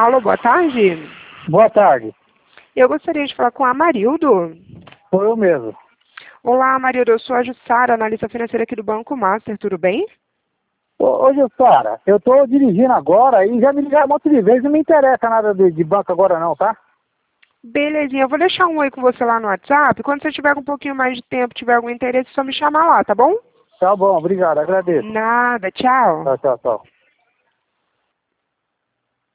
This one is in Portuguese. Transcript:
Alô, boa tarde. Boa tarde. Eu gostaria de falar com a Amarildo. Sou eu mesmo. Olá, Amarildo. Eu sou a Jussara, analista financeira aqui do Banco Master. Tudo bem? Ô Jussara, eu tô dirigindo agora e já me ligaram um monte de vezes, não me interessa nada de banco agora não, tá? Belezinha. Eu vou deixar um oi com você lá no WhatsApp. Quando você tiver com um pouquinho mais de tempo, tiver algum interesse, é só me chamar lá, tá bom? Tá bom, obrigado, agradeço. Nada. Tchau. Tchau, tchau, tchau.